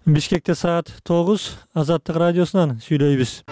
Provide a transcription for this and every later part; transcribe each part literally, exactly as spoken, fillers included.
Бишкекте саат тогуз, Азаттык радиосунан сүйлөйбүз.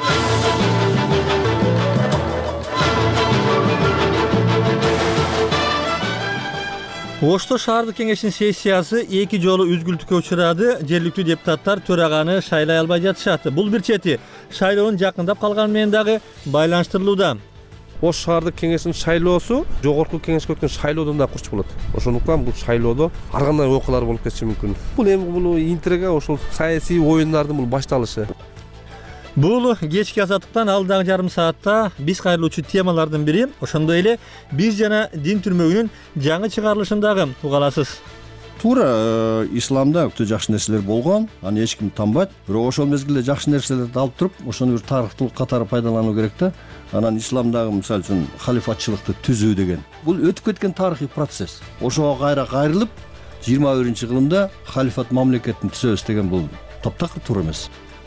Ошто шаардык кеңештин сессиясы эки жолу үзгүлтүккө учурады. Жергиликтүү депутаттар төраганы шайлай албай жатышат. Бул бир чети шайлоонун жакындап калганы менен дагы байланыштырылууда. Ош шаардык кеңештин шайлоосу жогорку кеңешке өткөн шайлоодон да курч болот. Ошондуктан бул шайлоодо ар кандай окуялар болуп кетиши мүмкүн. Бул эми бул интрига, ошол саясий оюндардын бул башталышы. Бул кечки Азаттыктан алдагы жарым саатта биз кайрылуучу темалардын бири. Ошондой эле биз жана дин түрмөгүнүн жаңы чыгарылышын дагы уга аласыз. Туура, исламда өтө жакшы нерселер болгон, аны эч ким танбайт. Бирок ошол мезгилде жакшы нерселерди алып туруп, ошону бир тарыхтылык катары пайдалануу керек да. Анан исламдагы мисалы үчүн халифатчылыкты түзүү деген. Бул өтүп кеткен тарыхый процесс. Ошого кайра кайрылып, жыйырма биринчи кылымда халифат мамлекетин түзөбүз деген бул таптакыр туура эмес.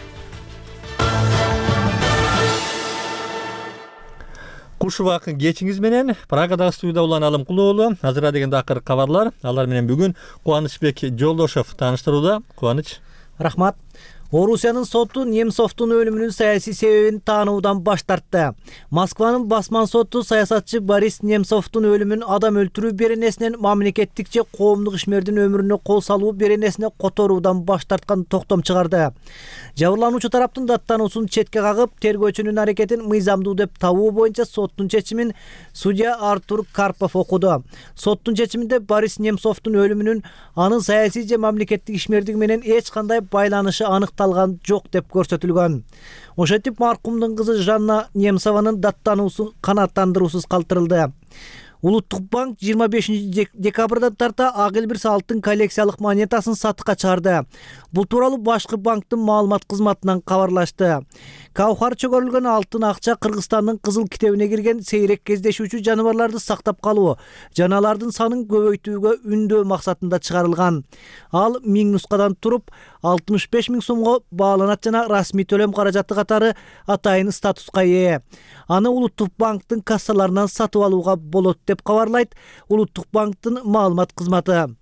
Кушубак кечиңиз менен Прагадагы студияда улан Алымкулуу уулу. Азыр дегенде акыр кабарлар. Алар менен бүгүн Кубанычбек Жолдошов тааныштырууда. Кубаныч. Рахмат. Орусиянын соту Немцовдун өлүмүнүн саясий себебин таануудан баш тартты. Москванын басман соту саясатчы Борис Немцовдун өлүмүн адам өлтүрүү беренесинен мамлекеттик же коомдук ишмердин өмүрүнө кол салуу беренесине которуудан баш тарткан токтом чыгарды. Жабырлануучу тараптын даттануусун четке кагып, тергөөчүнүн аракетин мыйзамдуу деп табуу боюнча соттун чечимин судья Артур Карпов окуду. Соттун чечиминде Борис Немцовдун өлүмүнүн анын саясий же мамлекеттик ишмердиги менен эч кандай байланышы аныкталган жок деп көрсөтүлгөн. Ошентип маркумдун кызы Жанна Немцованын даттануусу канааттандыруусуз калтырылды. Улуттук банк жыйырма бешинчи декабрдан тарта ак элбирс алтын коллекциялык монетасын сатыкка чыгарды. Бул тууралуу башкы банктын маалымат кызматынан кабарлашты. Каухар чөгөрүлгөн алтын акча Кыргызстандын кызыл китебине кирген сейрек кездешүүчү жаныбарларды сактап калуу, жаналардын санын көбөйтүүгө үндөө максатында чыгарылган. Ал миң нускадан туруп алтымыш беш миң сомго бааланат жана расмий төлөм каражаты катары атайын статуска ээ. Аны Улуттук банктын кассаларынан сатып алууга болот деп кабарлайт Улуттук банктын маалымат кызматы.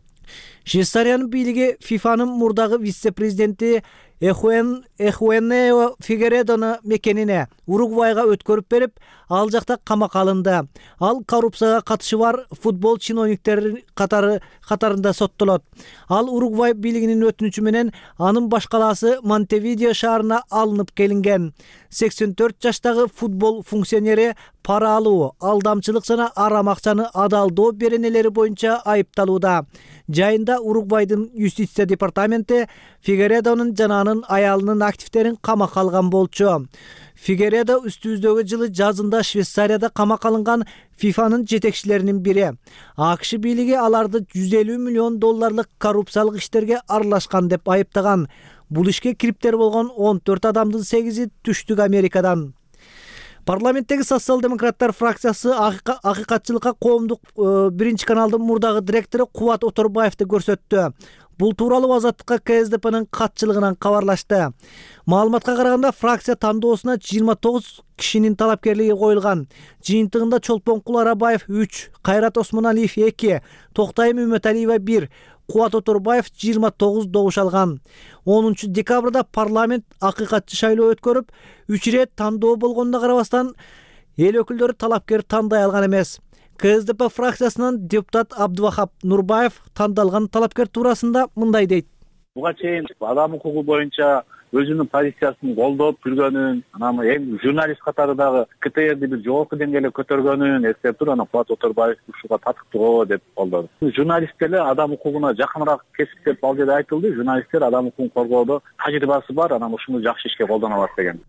Швейцариянын бийлиги ФИФАнын мурдагы вице-президенти Эхуэн Эхуэнео Фигередону мекенине Уругвайга өткөрүп берип, ал жакта камакка алынды. Ал коррупцияга катышы бар футбол чиновниктери катары катарында соттолот. Ал Уругвай бийлигинин өтүнүчү менен анын баш калаасы Монтевидео шаарына алынып келинген. сексен төрт жаштагы футбол функционери пара алуу, алдамчылык жана арам акчаны адалдоо беренелери боюнча айыпталууда. Жайында Уругвайдын юстиция департаменти Фигередонун жана анын аялынын активтерин камакка алган болчу. Фигередо үстүбүздөгү жылы жазында Швейцарияда камакка алынган ФИФАнын жетекчилеринин бири. АКШ бийлиги аларды жүз элүү миллион долларлык коррупциялык иштерге аралашкан деп айыптаган. Бул ишке кириптер болгон он төрт адамдын сегизи Түштүк Америкадан. Парламенттеги социал-демократтар фракциясы акыйкатчылыкка коомдук биринчи каналдын мурдагы директору Кубат Оторбаевди көрсөттү. Бул тууралуу Азаттыкка КСДПнын катчылыгынан кабарлашты. Маалыматка караганда фракция тандоосуна жыйырма тогуз кишинин талапкерлиги коюлган. Жыйынтыгында Чолпонкул Арабаев үч, Кайрат Осмоналиев эки, Токтайым Үмөталиева бир, Кубат Оторбаев жыйырма тогуз добуш алган. онунчу декабрда парламент акыйкатчы шайлоо өткөрүп, үч ирет тандоо болгонуна карабастан эл өкүлдөрү талапкер тандай алган эмес. КСДП фракциясынан депутат Абдывахап Нурбаев тандалган талапкер туурасында мындай дейт. Буга чейин адам укугу боюнча өзүнүн позициясын колдоп жүргөнүн, анан эң журналист катары дагы КТРди бир жогорку деңгээлге көтөргөнүн эстеп туруп, анан Кубат Оторбаев ушуга татыктуу деп колдоду. Журналисттер эле адам укугуна жакыныраак кесип деп ал жерде айтылды. Журналисттер адам укугун коргоодо тажрыйбасы бар, анан ушуну жакшы ишке колдоно алат деген.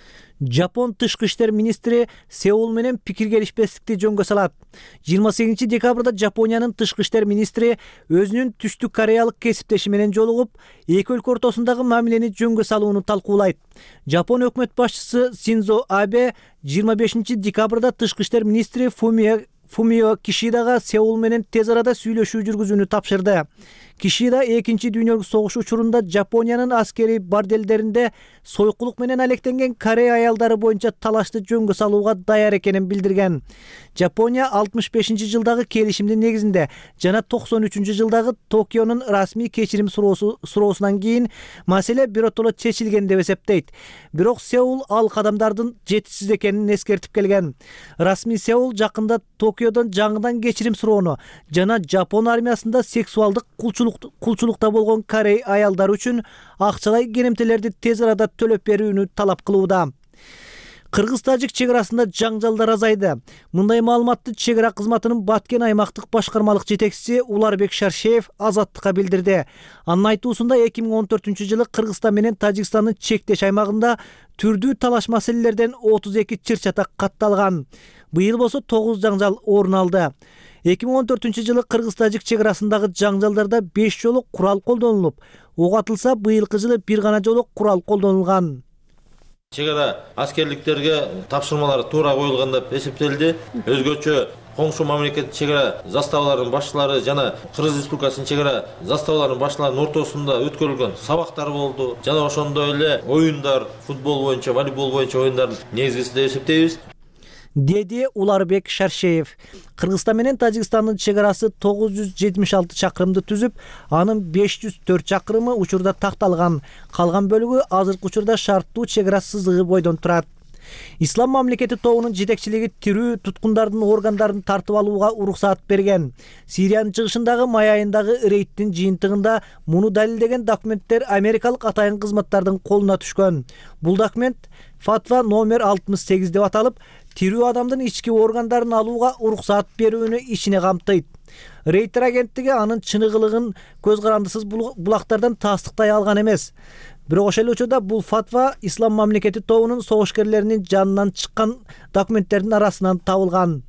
Жапон тышкы иштер министри Сеул менен пикир келишпестикти жөнгө салат. жыйырма сегизинчи декабрда Жапониянын тышкы иштер министри өзүнүн Түштүк Кореялык кесиптеши менен жолугуп, эки өлкө ортосундагы мамилени жөнгө салууну талкуулайт. Жапон өкмөт башчысы Синдзо Абе жыйырма бешинчи декабрда тышкы иштер министри Фумио Фумио Кишидага Сеул менен тез арада сүйлөшүү жүргүзүүнү тапшырды. Кишида экинчи дүйнөлүк согуш учурунда Жапониянын аскери борделдеринде сойкулук менен алектенген Корей аялдары боюнча талашты жөнгө салууга даяр экенин билдирген. Жапония алтымыш бешинчи жылдагы келишимдин негизинде жана токсон үчүнчү жылдагы Токионун расмий кечирим суроосунан кийин маселе биротоло чечилген деп эсептейт. Бирок Сеул ал кадамдардын жетишсиз экенин эскертип келген. Расмий Сеул жакында Токиодон жаңыдан кечирим суроону жана Жапон армиясында сексуалдык кулчулукта болгон Корей аялдары үчүн акчалай керемтелерди тез арада төлөп берүүнү талап кылууда. Кыргыз-тажик чек арасында жаңжалдар азайды. Мындай маалыматты чек ара кызматынын Баткен аймактык башкармалык жетекчиси Уларбек Шаршеев Азаттыкка билдирди. Анын айтуусунда эки миң он төртүнчү жылы Кыргызстан менен Тажикстандын чектеш аймагында түрдүү талаш маселелерден отуз эки чыр-чатак катталган. Быйыл болсо тогуз жаңжал орун алды. эки миң он төртүнчү жылы Кыргыз-тажик чек арасындагы жаңжалдарда беш жолу курал колдонулуп, ок атылса быйылкы жылы бир гана жолу курал колдонулган. Чек ара аскерликтерге тапшырмалар туура коюлган деп эсептелди. Өзгөчө коңшу мамлекет чек ара заставаларынын башчылары жана Кыргыз Республикасынын чек ара заставаларынын башчыларынын ортосунда өткөрүлгөн сабактар болду. Жана ошондой эле оюндар, футбол боюнча, волейбол боюнча оюндар негизгиси деп эсептейбиз, деди Уларбек Шаршеев. Кыргызстан менен Тажикстандын чек арасы тогуз жүз жетимиш алты чакырымды түзүп, анын беш жүз төрт чакырымы учурда такталган. Калган бөлүгү азыркы учурда шарттуу чек ара сызыгы бойдон турат. Ислам мамлекети тобунун жетекчилиги тирүү туткундардын органдарын тартып алууга уруксаат берген. Сириянын чыгышындагы май айындагы рейдтин жыйынтыгында муну далилдеген документтер америкалык атайын кызматтардын колуна түшкөн. Бул документ фатва номер алтымыш сегиз деп аталып, тирүү адамдын ички органдарын алууга уруксаат берүүнү ичине камтыйт. Рейтер агенттиги анын чыныгылыгын көз карандысыз булактардан тастыктай алган эмес. Бирок ошол учурда бул фатва Ислам мамлекети тобунун согушкерлеринин жанынан чыккан документтердин арасынан табылган.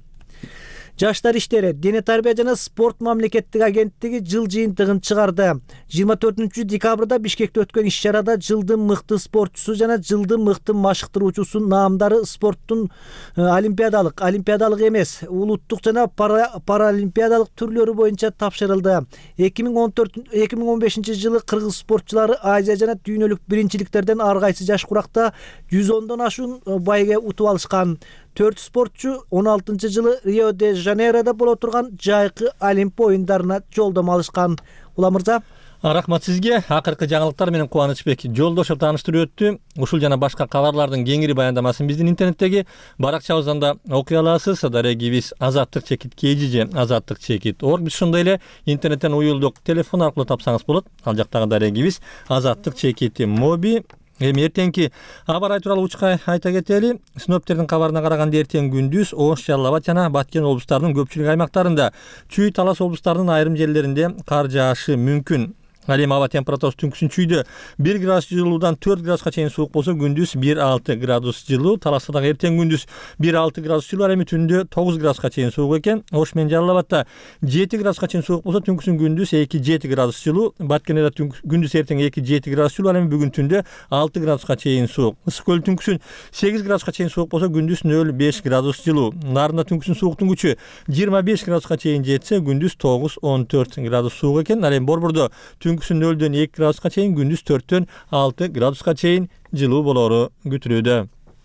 Жаштар иштери, дене тарбия жана спорт мамлекеттик агенттиги жыл жыйынтыгын чыгарды. жыйырма төртүнчү декабрда Бишкекте өткөн иш-чарада жылдын мыкты спортчусу жана жылдын мыкты машыктыруучусу наамдары спорттун олимпиадалык, олимпиадалык эмес, улуттук жана паралимпиадалык түрлөрү боюнча тапшырылды. эки миң он төрт эки миң он бешинчи жылы кыргыз спортчулары Азия жана дүйнөлүк биринчиликтерден ар кайсы жаш куракта жүз ондон ашуун байге утуп алышкан. төрт спортчу он алтынчы жылы Рио де Жанейрода боло турган жайкы Олимп оюндарына жолдомо алышкан. Улам мырза, рахмат сизге. Акыркы жаңылыктар менен Кубанычбек Жолдошев тааныштырып өттү. Ушул жана башка кабарлардын кеңири баяндамасын биздин интернеттеги баракчабыздан да окуй аласыз. Дарегибиз азаттык чекит kgj азаттык чекит орг. Биз ошондой эле интернеттен уюлдук телефон аркылуу тапсаңыз болот. Ал жактагы дарегибиз азаттык чекити моби. Эми эртеңки аба ырайы тууралуу учка айта кетели. Синоптиктердин кабарына караганда эртең күндүз Ош, Жалал Абад жана Баткен облустарынын көпчүлүк аймактарында, Чүй, Талас облустарынын айрым жерлеринде кар жаашы мүмкүн. Ал эми аба температурасы түнкүсүн Чүйдө бир градус жылуудан төрт градуска чейин суук болсо, күндүз бир алты градус жылуу. Таласта дагы эртең күндүз бир алты градус жылуу, ал эми түндө тогуз градуска чейин суук экен. Ош менен Жалал Абадта жети градуска чейин суук болсо, түнкүсүн күндүз эки жети градус жылуу. Баткенде күндүз эртең эки жети градус жылуу, ал эми бүгүн түндө алты градуска чейин суук. Ысык көл түнкүсүн сегиз градуска чейин суук болсо, күндүз нөл беш градус жылуу. Нарында түнкүсүн сууктун күчү жыйырма беш градуска чейин жетсе, күндүз тогуз он төрт градус суук экен. Ал эми Борбордо түнкүсүн нөлдөн эки градуска чейин, күндүз төрттөн алты градуска чейин жылуу болору күтүлүүдө.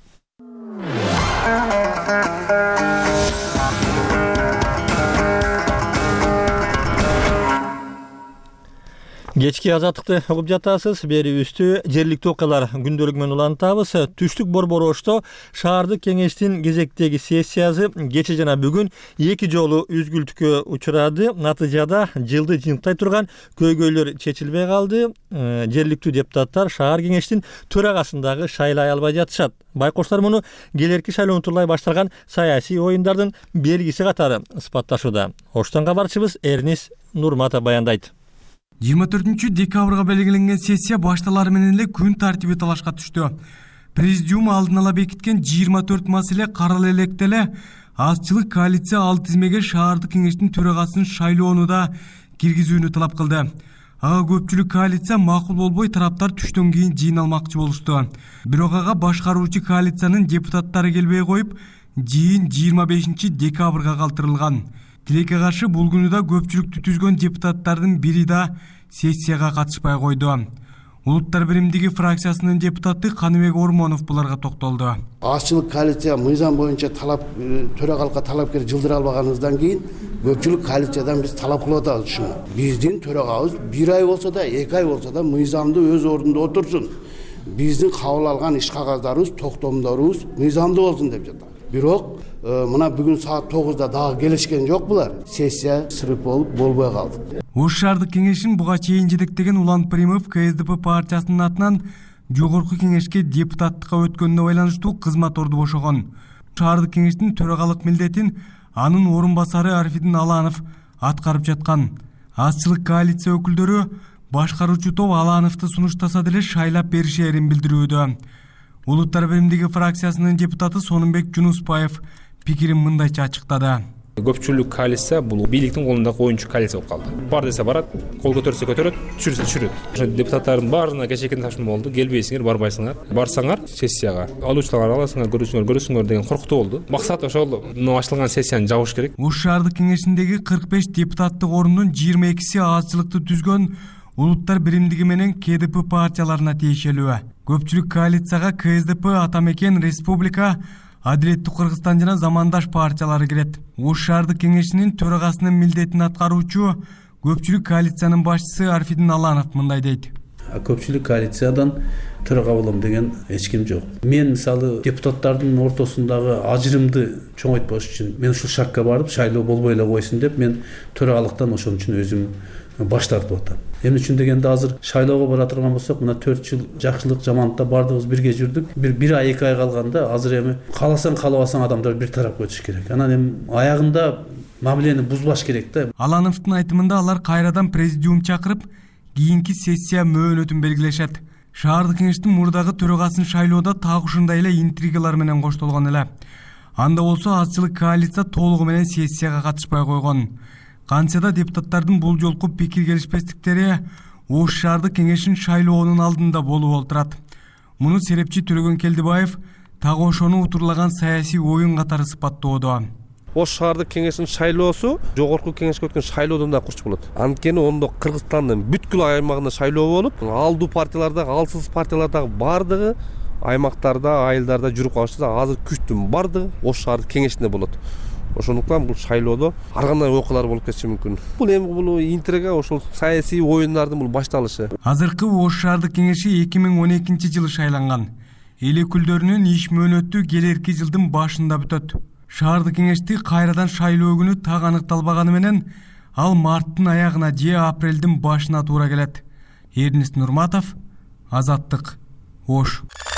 Кечки азаттыкты угуп жатасыз. Бери үстү жергиликтүү окуялар күндөлүгү менен улантабыз. Түштүк Борбор Ошто шаардык кеңештин кезектеги сессиясы кече жана бүгүн эки жолу үзгүлтүккө учурады. Натыйжада жылды жыйынтыктай турган көйгөйлөр чечилбей калды. Жергиликтүү депутаттар шаар кеңештин төрагасындагы шайлай албай жатышат. Байкоштор муну келерки шайлоону турлай башталган саясий оюндардын белгиси катары сыпатташууда. Оштон кабарчыбыз Эрнис Нурматов баяндайт. жыйырма төртүнчү декабрга белгиленген сессия башталары менен эле күн тартиби талашка түштү. Президиум алдын ала бекиткен жыйырма төрт маселе каралып электе эле азчылык коалиция ал тизмеге шаардык кеңештин төрагасын шайлоону да киргизүүнү талап кылды. Ага көпчүлүк коалиция макул болбой, тараптар түштөн кийин жыйналмакчы болушту. Бирок ага башкаруучу коалициянын депутаттары келбей коюп, жыйын жыйырма бешинчи декабрга калтырылган. Тилекке каршы бул күнү да көпчүлүктү түзгөн депутаттардын бири да сессияга катышпай койду. Улуттар биримдиги фракциясынын депутаты Каныбек Ормонов буларга токтолду. Азчылык коалиция мыйзам боюнча талап төрагалыкка талапкер жылдыра албаганыбыздан кийин көпчүлүк коалициядан биз талап кылып атабыз ушуну. Биздин төрагабыз бир ай болсо да, эки ай болсо да мыйзамды өз ордунда отурсун. Биздин кабыл алган иш кагаздарыбыз, токтомдорубуз мыйзамды болсун деп жатат. Бирок мына бүгүн саат тогузда дагы келишкен жок булар. Сессия сырып болуп болбой калды. Ош шаардык кеңешин буга чейин жетектеген Улан Примов КСДП партиясынын атынан жогорку кеңешке депутаттыкка өткөнүнө байланыштуу кызмат орду бошогон. Шаардык кеңештин төрагалык милдетин анын орун басары Арфидин Аланов аткарып жаткан. Азчылык коалиция өкүлдөрү башкаруучу топ Алановду сунуштаса деле шайлап беришерин билдирүүдө. Улуттар биримдиги фракциясынын депутаты Сонунбек Жунуспаев пикирин мындайча ачыктады. Көпчүлүк коалиция бул бийликтин колундагы оюнчу коалиция болуп калды. Бар десе барат, кол көтөрсө көтөрөт, түшүрсө түшүрөт. Ошо депутаттардын баарына кечекен тапшырма болду. Келбейсиңер, барбайсыңар. Барсаңар сессияга, алуучуларга аласыңар, көрүүсүңөр, көрөсүңөр деген коркутуу болду. Максат ошол мына ачылган сессияны жабыш керек. Ош шаардык кеңешиндеги кырк беш депутаттык орундун жыйырма экиси азчылыкты түзгөн Улуттар биримдиги менен КДП партияларына тиешелүү. Көпчүлүк коалицияга КСДП, Атамекен, Республика, Адилеттүү Кыргызстан жана замандаш партиялары кирет. Ош шаардык кеңешинин төрагасынын милдетин аткаруучу көпчүлүк коалициянын башчысы Арфидин Аланов мындай дейт. Көпчүлүк коалициядан төрага болом деген эч ким жок. Мен мисалы депутаттардын ортосундагы ажырымды чоңойтпош үчүн мен ушул шартка барып шайлоо болбой эле койсун деп мен төрагалыктан ошон үчүн өзүм баш тартып атам. Эмне үчүн дегенде азыр шайлоого бара турган болсок, мына төрт жыл жакшылык жамандыкта бардыгыбыз бирге жүрдүк. Бир бир ай эки ай калганда азыр эми кааласаң каалабасаң адамдар бир тарапка өтүш керек. Анан эми аягында мамилени бузбаш керек да. Алановдун айтымында алар кайрадан президиум чакырып, кийинки сессия мөөнөтүн белгилешет. Шаардык кеңештин мурдагы төрагасын шайлоодо так ушундай эле интригалар менен коштолгон эле. Анда болсо азчылык коалиция толугу менен сессияга катышпай койгон. Канча да депутаттардын бул жолку пикир келишпестиктери Ош шаардык кеңешин шайлоонун алдында болуп олтурат. Муну серепчи Төлөгөн Келдибаев так ошону утурлаган саясий оюн катары сыпаттоодо. Ош шаардык кеңешинин шайлоосу жогорку кеңешке өткөн шайлоодон да курч болот. Анткени ондо Кыргызстандын бүткүл аймагында шайлоо болуп, алдуу партияларда, алсыз партияларда бардыгы аймактарда, айылдарда жүрүп калышса, азыр күчтүн бардыгы Ош шаардык кеңешинде болот. Ошондуктан бул шайлоодо ар кандай окуялар болуп кетиши мүмкүн. Бул эми бул интрига, ошол саясий оюндардын бул башталышы. Азыркы Ош шаардык кеңеши эки миң он экинчи жылы шайланган. Эл өкүлдөрүнүн иш мөөнөтү келерки жылдын башында бүтөт. Шаардык кеңешти кайрадан шайлоо күнү так аныкталбаганы менен ал марттын аягына же апрелдин башына туура келет. Эрнест Нурматов, Азаттык, Ош.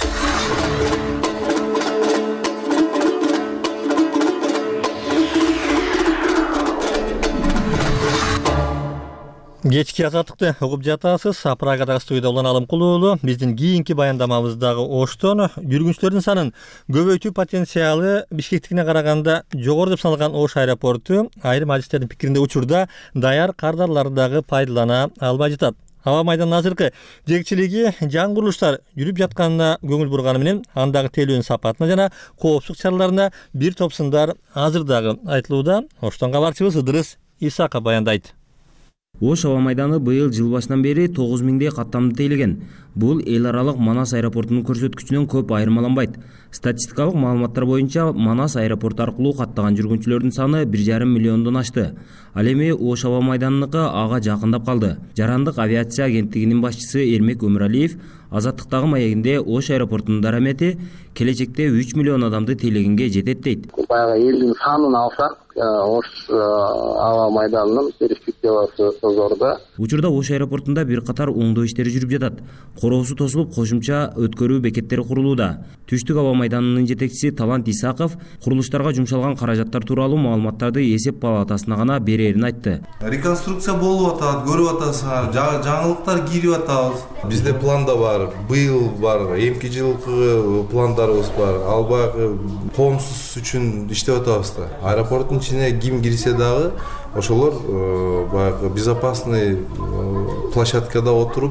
Кечки Азаттыкты угуп жатасыз. Прагадагы студияда Улан Алымкулуу. Биздин кийинки баяндамабыздагы Оштон жүргүнчүлөрдүн санын көбөйтүү потенциалы Бишкектикине караганда жогору деп саналган Ош аэропорту айрым адистердин пикиринде учурда даяр кардарлардагы пайдалана албай жатат. Аба майданын азыркы жетекчилиги жаңы курулуштар жүрүп жатканына көңүл бурганы менен андагы тейлөөнүн сапатына жана коопсуздук чараларына бир топ сындар азырдагы айтылууда. Оштон кабарчыбыз Ыдырыс Исаков баяндайт. Ош аба майданы быйыл жыл башынан бери тогуз миңдей каттамды тейлеген. Бул эл аралык Манас аэропортунун көрсөткүчүнөн көп айырмаланбайт. Статистикалык маалыматтар боюнча Манас аэропорту аркылуу каттаган жүргүнчүлөрдүн саны бир жарым миллиондон ашты. Ал эми Ош аба майданыныкы ага жакындап калды. Жарандык авиация агенттигинин башчысы Эрмек Өмүралиев Азаттыктагы маегинде Ош аэропортунун дарамети келечекте үч миллион адамды тейлегенге жетет дейт. Баягы элдин санын алсак, Ош аба майданынын перспективасы зорда. Учурда Ош аэропортунда бир катар оңдоо иштери жүрүп жатат. Короосу тосулуп, кошумча өткөрүү бекеттери курулууда. Түштүк аба майданынын жетекчиси Талант Исаков курулуштарга жумшалган каражаттар тууралуу маалыматтарды эсеп палатасына гана берерин айтты. Реконструкция болуп атат, көрүп атасыңар, жаңылыктар кирип атабыз. Бизде планда бар, быйыл бар, эмки жылкы пландарыбыз бар. Ал баягы коомсуз үчүн иштеп атабыз да. Аэропорттун ичине ким кирсе дагы ошолор баягы безопасный площадкада отуруп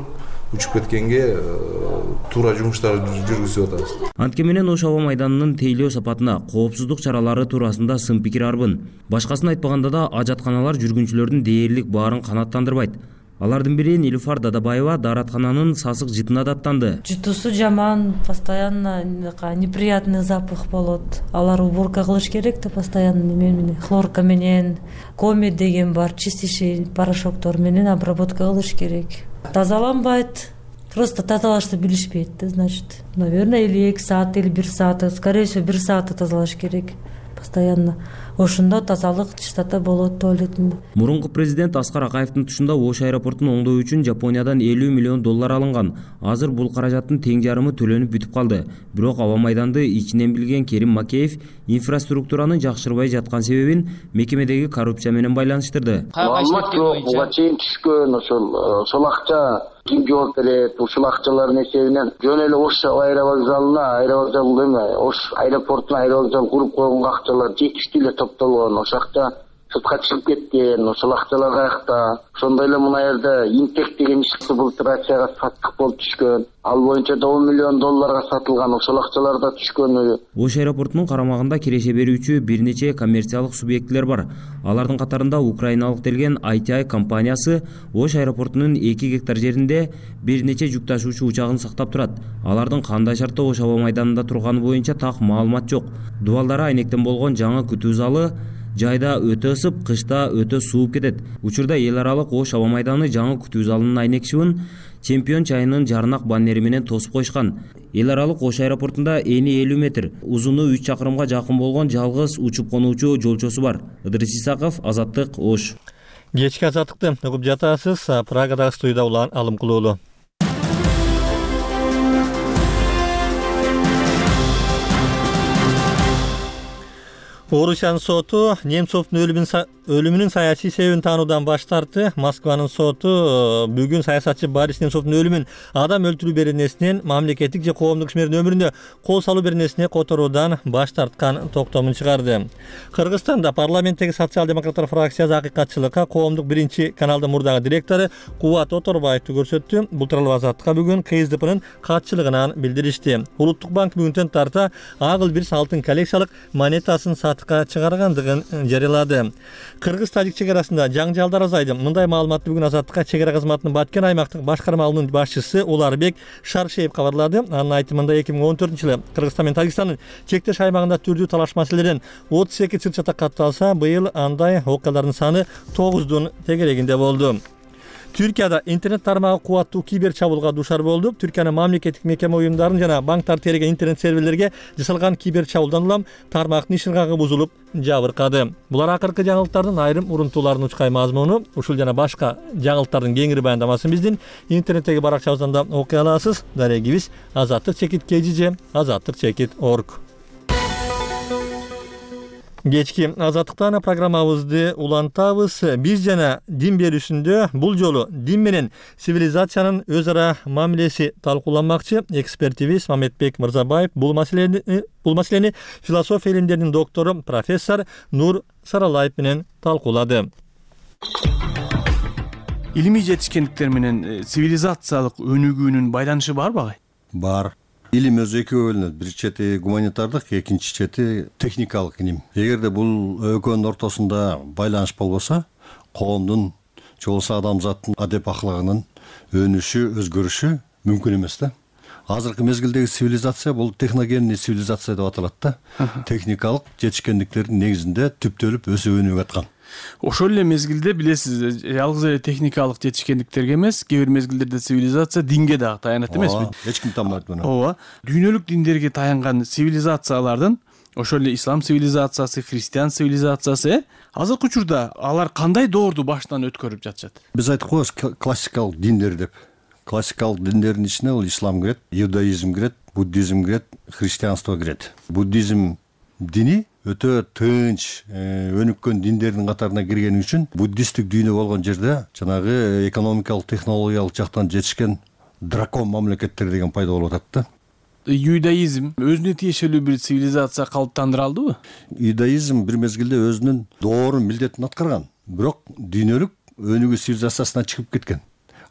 учуп кеткенге туура жумуштар жүргүзүп атабыз. Антке менен Ош аба майданынын тейлөө сапатына, коопсуздук чаралары туурасында сын пикир арбын. Башкасын айтпаганда да ажатканалар жүргүнчүлөрдүн дээрлик баарын канааттандырбайт. Алардын бири Нилуфар Дадабаева даараткананын сасык жытына даттанды. Жытуусу жаман, постоянно неприятный запах болот. Алар уборка кылыш керек да постоянно менен хлорка менен, коми деген бар, чистящий порошоктор менен обработка кылыш керек. Тазаланбайт. Просто тазалашты билишпейт да, значит. Наверное, или эки саат, или бир саат, скорее всего, бир саат тазалаш керек. Постоянно. Ошондо тазалык чистота болот туалетинде. Мурунку президент Аскар Акаевдин тушунда Ош аэропортун оңдоо үчүн Жапониядан элүү миллион доллар алынган. Азыр бул каражаттын тең жарымы төлөнүп бүтүп калды. Бирок аба майданды ичинен билген Керим Макеев инфраструктуранын жакшырбай жаткан себебин мекемедеги коррупция менен байланыштырды. Маалымат жок, буга чейин түшкөн ошол ошол акча ким жооп берет? Ушул акчалардын эсебинен жөн эле Ош аэровокзалына, аэровокзал эме, Ош аэропортуна аэровокзал куруп койгон акчалар жетиштүү эле топтолгон. Ошол акча сыртка чыгып кеткен, ошол акчалар каякта? Ошондой эле мына жерде Интек деген ишти былтыр Россияга саттык болуп түшкөн. Ал боюнча да он миллион долларга сатылган, ошол акчалар да түшкөн. Ош аэропортунун карамагында киреше берүүчү бир нече коммерциялык субъектилер бар. Алардын катарында украиналык делген ай ти ай компаниясы Ош аэропортунун эки гектар жеринде бир нече жүк ташуучу учагын сактап турат. Алардын кандай шартта Ош аба майданында турганы боюнча так маалымат жок. Дубалдары айнектен болгон жаңы күтүү залы жайда өтө ысып, кышта өтө сууп кетет. Учурда эл аралык Ош аба майданы жаңы күтүү залынын айнекчибин чемпион чайынын жарнак баннери менен тосуп коюшкан. Эл аралык Ош аэропортунда эни элүү метр, узуну үч чакырымга жакын болгон жалгыз учуп конуучу жолчосу бар. Ыдырыс Исаков, Азаттык, Ош. Кечки азаттыкты угуп жатасыз. Прагадагы студияда Улан Алымкулуулу. Орусиянын соту Немцовдун өлүмүнүн саясий себебин таануудан баш тартты. Москванын соту бүгүн саясатчы Борис Немцовдун өлүмүн адам өлтүрүү беренесинен мамлекеттик же коомдук ишмердин өмүрүндө кол салуу беренесине которуудан баш тарткан токтомун чыгарды. Кыргызстанда парламенттеги социал-демократтар фракциясы акыйкатчылыкка коомдук биринчи каналдын мурдагы директору Кубат Оторбаевду көрсөттү. Бул тууралуу азаттыкка бүгүн ка эс дэ пнын катчылыгынан билдиришти. Улуттук банк бүгүндөн тарта Агыл бир алтын коллекциялык монетасын сатыкка чыгаргандыгын жарыялады. Кыргыз-тажик чек арасында жаңжалдар азайды. Мындай маалыматты бүгүн азаттыкка чек ара кызматынын Баткен аймактык башкармалынын башчысы Уларбек Шаршеев кабарлады. Анын айтымында эки миң он төртүнчү жылы Кыргызстан менен Тажикстандын чектеш аймагында түрдүү талаш маселелерин отуз эки чыр-чата катталса, быйыл андай окуялардын саны тогуздун тегерегинде болду. Түркияда интернет тармагы кубаттуу кибер чабуулга дуушар болду. Түркиянын мамлекеттик мекеме уюмдарын жана банктар тереген интернет серверлерге жасалган кибер чабуулдан улам тармактын иш ыргагы бузулуп жабыркады. Булар акыркы жаңылыктардын айрым урунтууларынын учкай мазмуну. Ушул жана башка жаңылыктардын кеңири баяндамасын биздин интернеттеги баракчабыздан да окуй аласыз. Дарегибиз азаттык чекит kgj азаттык чекит точка орг. Кечки азаттыктан программабызды улантабыз. Биз жана дин берүүсүндө бул жолу дин менен цивилизациянын өз ара мамилеси талкууланмакчы. Экспертибиз Мамедбек Мырзабаев бул маселени бул маселени философия илимдеринин доктору профессор Нур Саралаев менен талкуулады. Илимий жетишкендиктер менен цивилизациялык өнүгүүнүн байланышы барбы агай? Бар. Илим өзү экөө бөлүнөт. Бир чети гуманитардык, экинчи чети техникалык илим. Эгерде бул экөөнүн ортосунда байланыш болбосо, коомдун же болбосо адамзаттын адеп аклагынын өнүшү, өзгөрүшү мүмкүн эмес да. Азыркы мезгилдеги цивилизация бул техногенный цивилизация деп аталат да. Техникалык жетишкендиктердин негизинде түптөлүп өсүп өнүгүп аткан. Ошол эле мезгилде билесиз, жалгыз эле техникалык жетишкендиктерге эмес, кээ бир мезгилдерде цивилизация динге дагы таянат эмеспи? Эч ким танбайт муну. Ооба. Дүйнөлүк диндерге таянган цивилизациялардын, ошол эле ислам цивилизациясы, христиан цивилизациясы, азыркы учурда алар кандай доорду баштан өткөрүп жатышат? Биз айтып коебуз классикалык диндер деп. Классикалык диндердин ичине бул ислам кирет, иудаизм кирет, буддизм кирет, христианство кирет. Буддизм дини өтө тынч өнүккөн диндердин катарына киргени үчүн буддисттик дүйнө болгон жерде жанагы экономикалык, технологиялык жактан жетишкен дракон мамлекеттер деген пайда болуп атат да. Иудаизм өзүнө тиешелүү бир цивилизация калыптандыра алдыбы? Иудаизм бир мезгилде өзүнүн доорун, милдетин аткарган, бирок дүйнөлүк өнүгүү цивилизациясынан чыгып кеткен.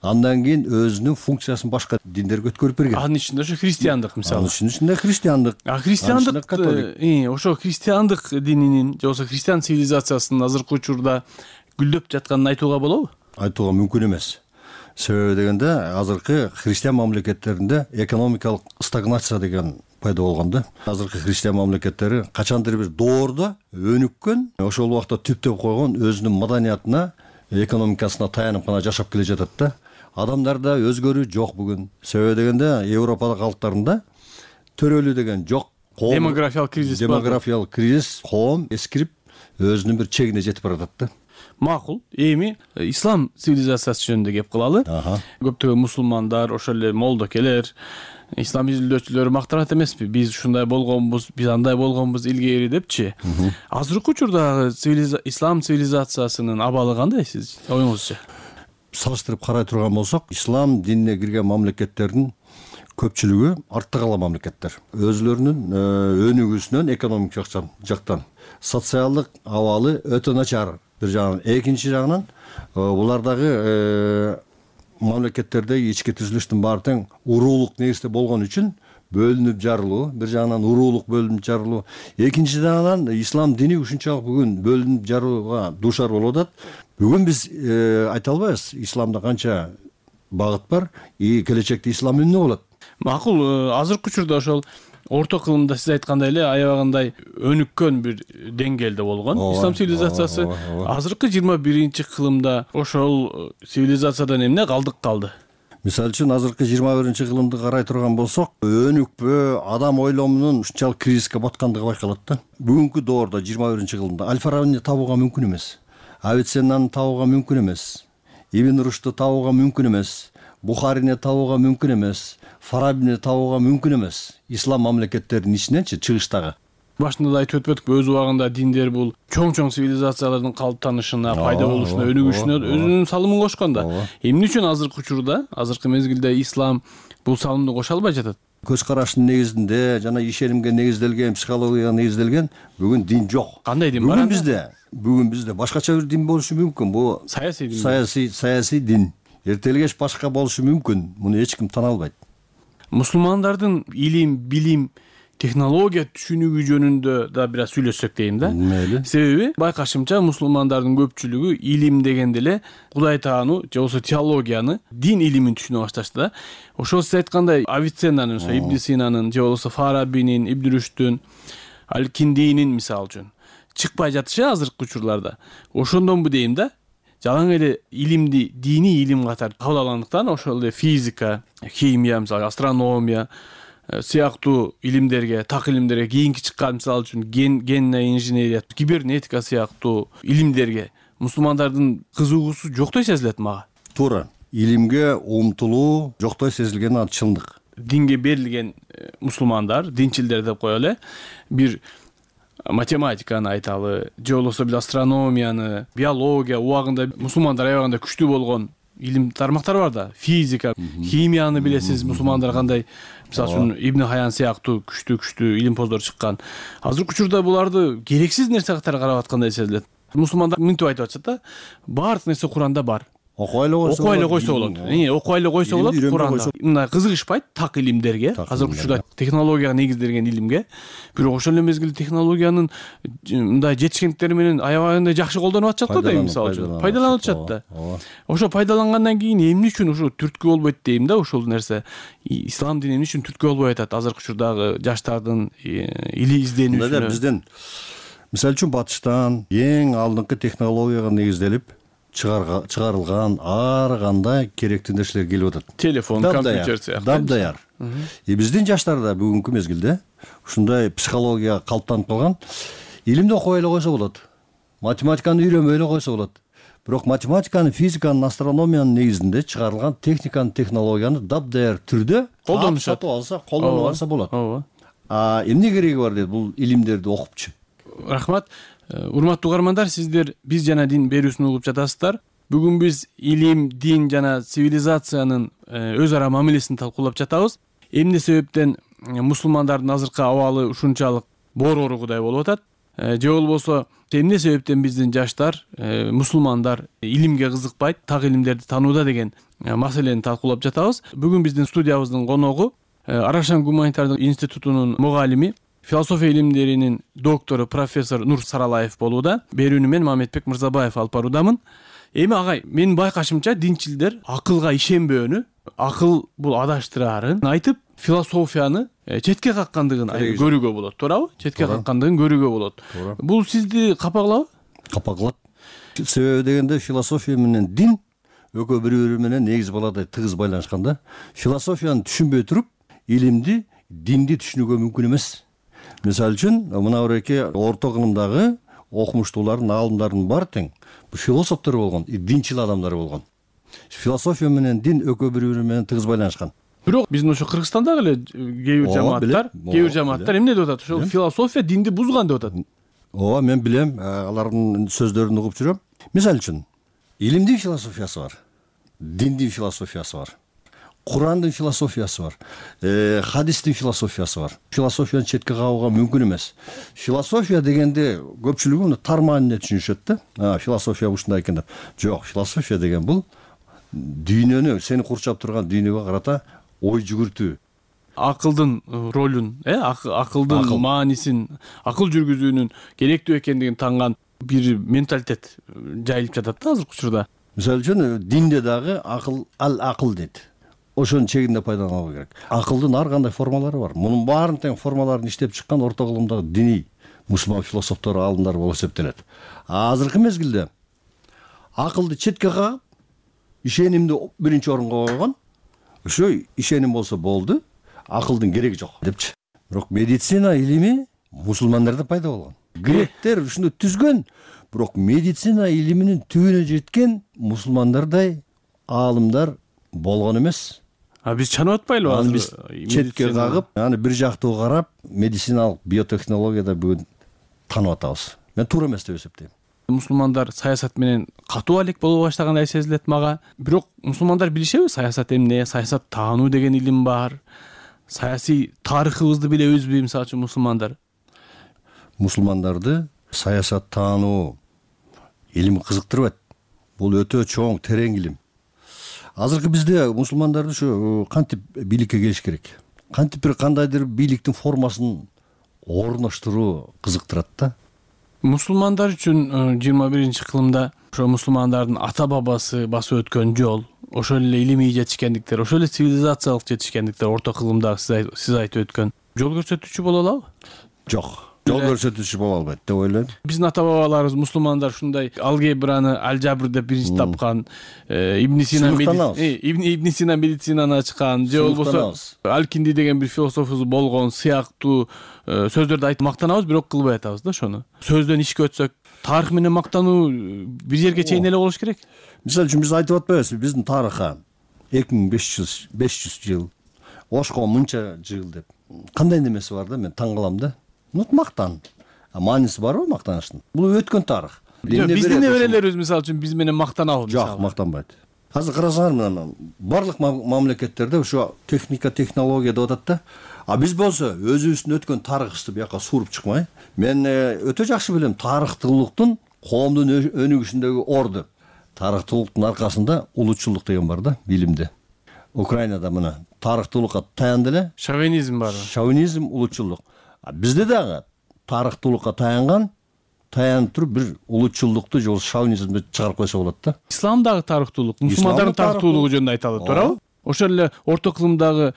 Андан кийин өзүнүн функциясын башка диндерге өткөрүп берген. Анын ичинде ошо христиандык мисалы. Анын ичинде христиандык. А христиандык ошо христиандык дининин же болбосо христиан цивилизациясынын азыркы учурда гүлдөп жатканын айтууга болобу? Айтууга мүмкүн эмес. Себеби дегенде азыркы христиан мамлекеттеринде экономикалык стагнация деген пайда болгон да. Азыркы христиан мамлекеттери качандыр бир доордо өнүккөн, ошол убакта түптөп койгон өзүнүн маданиятына, экономикасына таянып гана жашап келе жатат да. Адамдарда өзгөрүү жок бүгүн. Себеби дегенде Европа калктарында төрөлүү деген жок. Демографиялык кризис бар. Демографиялык кризис, коом эскирип өзүнүн бир чегине жетип баратат да. Макул. Эми ислам цивилизациясы жөнүндө кеп кылалы. Көптөгөн мусулмандар, ошол эле молдокелер, ислам изилдөөчүлөрү мактанат эмеспи? Биз ушундай болгонбуз, биз андай болгонбуз илгери депчи. Азыркы учурдагы ислам цивилизациясынын абалы кандай сиз оюңузча? Салыштырып карай турган болсок, ислам динине кирген мамлекеттердин көпчүлүгү артта калган мамлекеттер. Өзлөрүнүн өнүгүүсүнөн экономикалык жактан социалдык абалы өтө начар. Бир жагынан, экинчи жагынан булардагы мамлекеттерде ички түзүлүштүн баары тең уруулук негизде болгон үчүн бөлүнүп жарылуу, бир жагынан уруулук бөлүнүп жарылуу, экинчи жагынан ислам дини ушунчалык бүгүн бөлүнүп жарууга дуушар болуп атат. Бүгүн биз айта албайбыз исламда канча багыт бар и келечекте ислам эмне болот. Макул, азыркы учурда ошол орто кылымда сиз айткандай эле аябагандай өнүккөн бир деңгээлде болгон ислам цивилизациясы. Азыркы жыйырма биринчи кылымда ошол цивилизациядан эмне калдык калды? Мисалы үчүн азыркы жыйырма биринчи кылымды карай турган болсок, өнүкпө, адам ойломунун ушунчалык кризиске баткандыгы байкалат да. Бүгүнкү доордо жыйырма биринчи кылымда Аль-Фарабини табууга мүмкүн эмес. Авиценнаны табууга мүмкүн эмес. Ибн Рушдты табууга мүмкүн эмес. Бухарини табууга мүмкүн эмес. Фарабини табууга мүмкүн эмес. Ислам мамлекеттеринин ичиненчи чыгыштагы. Башында да айтып өтпөдүкпү, өз убагында диндер бул чоң-чоң цивилизациялардын калыптанышына, пайда болушуна, өнүгүшүнө өзүнүн салымын кошкон да. Эмне үчүн азыркы учурда, азыркы мезгилде ислам бул салымды коша албай жатат? Көз караштын негизинде жана ишенимге негизделген, психологияга негизделген бүгүн дин жок. Кандай дин бар? Бүгүн бизде, бүгүн бизде башкача бир дин болушу мүмкүн. Бул саясий дин. Саясий, саясий дин. Эртелгеч башка болушу мүмкүн. Муну эч ким тана албайт. Мусулмандардын илим, билим, технология түшүнүгү жөнүндө да бир аз сүйлөшсөк дейм да. Себеби байкашымча мусулмандардын көпчүлүгү илим дегенде эле Кудай таануу же болбосо теологияны, дин илимин түшүнө башташты да. Ошол сиз айткандай Авиценнанын, Ибн Синанын же болбосо Фарабинин, Ибн Рушдтун, Аль-Киндинин мисалы үчүн чыкпай жатышы азыркы учурларда. Ошондонбу дейм да. Жалаң эле илимди диний илим катары кабыл алгандыктан ошол эле физика, химия, мисалы астрономия сыяктуу илимдерге, так илимдерге, кийинки чыккан мисалы үчүн ген, генная инженерия, кибернетика сыяктуу илимдерге мусулмандардын кызыгуусу жоктой сезилет мага. Туура. Илимге умтулуу жоктой сезилген ал чындык. Динге берилген мусулмандар, динчилдер деп коелу, бир математиканы айталы, же болбосо бир астрономияны, биология убагында мусулмандар аябагында күчтүү болгон илим тармактар бар да. Физика, химияны билесиз, мусулмандар кандай, мисалы үчүн Ибн Хаян сыяктуу күчтүү-күчтүү илимпоздор чыккан. Азыркы учурда буларды керексиз нерсе катары карап аткандай сезилет. Мусулмандар мынтип айтып атышат да, баардык нерсе Куранда бар. Окуй эле койсо. Окуй эле койсо болот. Эне окуй эле койсо болот Куранда. Мына кызыгышпайт так илимдерге, азыркы учурда технологияга негизделген илимге. Бирок ошол эле мезгилде технологиянын мындай жетишкендиктери менен аябагында жакшы колдонуп атышат го дейм, мисалы үчүн. Пайдаланып атышат да. Ошо пайдалангандан кийин эмне үчүн ошо түрткү болбойт дейм да, ошол нерсе. Ислам дини эмне үчүн түрткү болбой атат азыркы учурдагы жаштардын или изденүүсүнө? Бизден мисалы үчүн батыштан эң алдыңкы технологияга негизделип чыгарылган ар кандай керектүү нерселер келип атат. Телефон, компьютер сыяктуу. Дабдаяр. И биздин жаштар да бүгүнкү мезгилде ушундай психология калыптанып калган. Илимди окуй эле койсо болот. Математиканы үйрөнбөй эле койсо болот. Бирок математиканы, физиканы, астрономиянын негизинде чыгарылган техниканы, технологияны дабдаяр түрдө колдонушат. Сатып алса, колдонуп алса болот. А эмне кереги бар дейт бул илимдерди окупчу? Рахмат. Урматтуу угармандар, сиздер биз жана дин берүүсүн угуп жатасыздар. Бүгүн биз илим, дин жана цивилизациянын өз ара мамилесин талкуулап жатабыз. Эмне себептен мусулмандардын азыркы абалы ушунчалык боророгудай болуп атат? же болбосо эмне себептен биздин жаштар мусулмандар илимге кызыкпайт, так илимдерди таанууда деген маселени талкуулап жатабыз. Бүгүн биздин студиябыздын коногу Арашан гуманитардык институтунун мугалими, философия илимдеринин доктору профессор Нур Саралаев болууда. Берүүнү мен Мамедбек Мырзабаев алып баруудамын. Эми агай, менин байкашымча динчилдер акылга ишенбөөнү, акыл бул адаштыраарын айтып, философияны четке каккандыгын көрүүгө болот, туурабы? Четке каккандыгын көрүүгө болот. Бул сизди капа кылабы? Капа кылат. Себеби дегенде философия менен дин экөө бири-бири менен негиз баладай тыгыз байланышканда, философияны түшүнбөй туруп, илимди, динди түшүнүүгө мүмкүн эмес. Мисалы үчүн, мына бир орто кылымдагы окумуштуулардын, аалымдардын баары тең бул философтор болгон, динчил адамдар болгон. Философия менен дин экөө бири-бири менен тыгыз байланышкан. Бирок биздин ошо Кыргызстандагы эле кээ бир жамааттар, кээ бир жамааттар эмне деп атат? Ошол философия динди бузган деп атат. Ооба, мен билем, алардын сөздөрүн угуп жүрөм. Мисалы үчүн, илимдин философиясы бар, диндин философиясы бар, Курандын философиясы бар, хадистин философиясы бар. Философияны четке кагууга мүмкүн эмес. Философия дегенде көпчүлүгү муну тар мааниде түшүнүшөт да. Философия ушундай экен деп. Жок, философия деген бул дүйнөнү, сени курчап турган дүйнөгө карата ой жүгүртүү. Акылдын ролун, э, акылдын маанисин, акыл жүргүзүүнүн керектүү экендигин танган бир менталитет жайылып жатат да азыркы учурда. Мисалы үчүн динде дагы акыл ал акыл дейт. Ошонун чегинде пайдалануу керек. Акылдын ар кандай формалары бар. Мунун баарын тең формаларын иштеп чыккан орто кылымдагы диний мусулман философтор, аалымдар болуп эсептелет. Азыркы мезгилде акылды четке кагып, ишенимди биринчи орунга койгон. Ошо ишеним болсо болду, акылдын кереги жок депчи. Бирок медицина илими мусулмандарда пайда болгон. Гректер ушуну түзгөн, бирок медицина илиминин түбүнө жеткен мусулмандардай аалымдар болгон эмес. А биз чанып атпайлыбы? Аны биз четке кагып, аны бир жактуу карап, медициналык биотехнологияда бүгүн танып атабыз. Мен туура эмес деп эсептейм. Мусулмандар саясат менен катуу алек боло баштагандай сезилет мага. Бирок мусулмандар билишеби саясат эмне, саясат таануу деген илим бар. Саясий тарыхыбызды билебизби, мисалы үчүн мусулмандар? Мусулмандарды саясат таануу илими кызыктырбайт. Бул өтө чоң, терең илим. Азыркы бизде мусулмандарды ушу кантип бийликке келиш керек? Кантип бир кандайдыр бийликтин формасын орноштуруу кызыктырат да. Мусулмандар үчүн жыйырма биринчи кылымда ошо мусулмандардын ата бабасы басып өткөн жол, ошол эле илимий жетишкендиктер, ошол эле цивилизациялык жетишкендиктер орто кылымдагы сиз айтып өткөн жол көрсөтүүчү боло алабы? Жок. Жол көрсөтүүчү боло албайт деп ойлойм. Биздин ата бабаларыбыз мусулмандар ушундай алгебраны, алжабр деп биринчи тапкан, Ибн Сина Ибн Сина медицинаны ачкан, же болбосо Алкинди деген бир философубуз болгон сыяктуу сөздөрдү айтып мактанабыз, бирок кылбай атабыз да ошону. Сөздөн ишке өтсөк, тарых менен мактануу бир жерге чейин эле болуш керек. Мисалы үчүн биз айтып атпайбызбы, биздин тарыхка эки миң беш жүз жыл, Ошко мынча жыл деп. Кандай немеси бар да, мен таң калам да. Ну, мактан. А мааниси барбы мактаныштын? Бул өткөн тарых. Биздин неберелерибиз мисалы үчүн биз менен мактанабы? Жок, мактанбайт. Азыр карасаңар, мына барлык мамлекеттерде ошо техника, технология деп атат да. А биз болсо өзүбүздүн өткөн тарыхыбызды бияка сууруп чыкмай, мен өтө жакшы билем тарыхтуулуктун коомдун өнүгүшүндөгү орду. Тарыхтуулуктун аркасында улутчулдук деген бар да, билимде. Украинада мына тарыхтуулукка таянды эле. Шовинизм бар. Шовинизм, улутчулдук. А бизде дагы тарыхтуулукка таянган, таянып туруп бир улутчулдукту же шовинизмди чыгарып койсо болот да. Исламдагы тарыхтуулук, мусулмандардын тарыхтуулугу жөнүндө айталат, туурабы? Ошол эле орто кылымдагы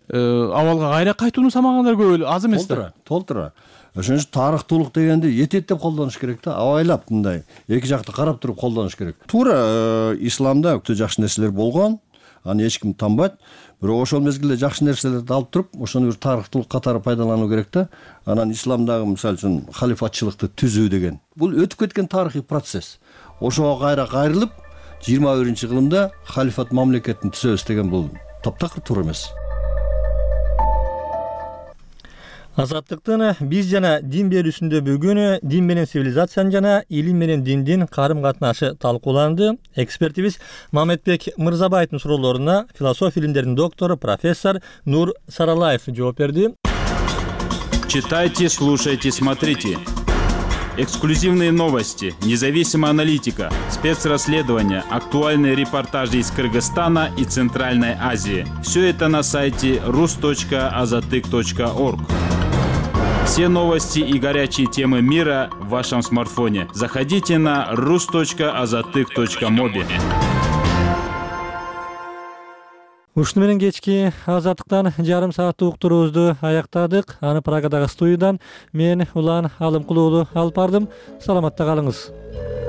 абалга кайра кайтууну самагандар көп эле, аз эмес да. Толтура. Ошон үчүн тарыхтуулук дегенди этиеттеп колдонуш керек да, абайлап мындай эки жакты карап туруп колдонуш керек. Туура исламда өтө жакшы нерселер болгон, аны эч ким танбайт. Бирок ошол мезгилде жакшы нерселерди алып туруп, ошону бир тарыхтуулук катары пайдалануу керек да. Анан исламдагы мисалы үчүн халифатчылыкты түзүү деген бул өтүп кеткен тарыхый процесс. Ошого кайра кайрылып, жыйырма биринчи кылымда халифат мамлекетин түзөбүз деген бул таптакыр туура эмес. Азаттыктын биз жана дин берүүсүндө бүгүн дин менен цивилизациянын жана илим менен диндин карым катнашы талкууланды. Экспертибиз Мамедбек Мырзабаевдин суроолоруна философия илимдеринин доктору профессор Нур Саралаев жооп берди. Читайте, слушайте, смотрите. эксклюзивные новости, независимая аналитика, спецрасследования, актуальные репортажи из Кыргызстана и Центральной Азии. Все это на сайте рус точка азатык точка орг. Все новости и горячие темы мира в вашем смартфоне. Заходите на рус точка азатык точка моби. Ушуну менен кечки Азаттыктан жарым сааттык уктуруубузду аяктадык. Аны Прагадагы студиядан мен Улан Алымкулуулу алып бардым. Саламатта калыңыз.